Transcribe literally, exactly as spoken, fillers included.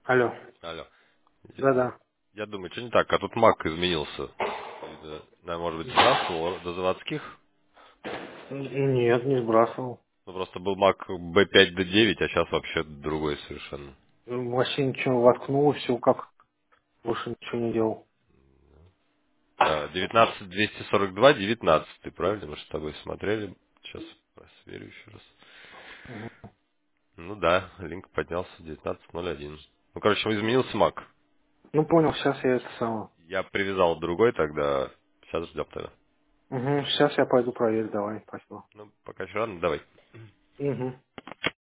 Алло. Алло. Я, Да-да. я думаю, что не так, а тут Mac изменился. Это, да, может быть, сбрасывал до заводских? Н- Нет, не сбрасывал. Ну, просто был Mac би пять ди девять, а сейчас вообще другой совершенно. Вообще ничего воткнул, и все как. Больше ничего не делал. Да, девятнадцать двести сорок два девятнадцать, правильно? Мы же с тобой смотрели. Сейчас просверю еще раз. Мгм. Ну да, линк поднялся девятнадцать ноль один. Ну, короче, изменился Mac. Ну понял, сейчас я это самое. Я привязал другой тогда. Сейчас ждем тогда. Угу, сейчас я пойду проверю, давай, спасибо. Ну, пока еще рано, давай. Угу.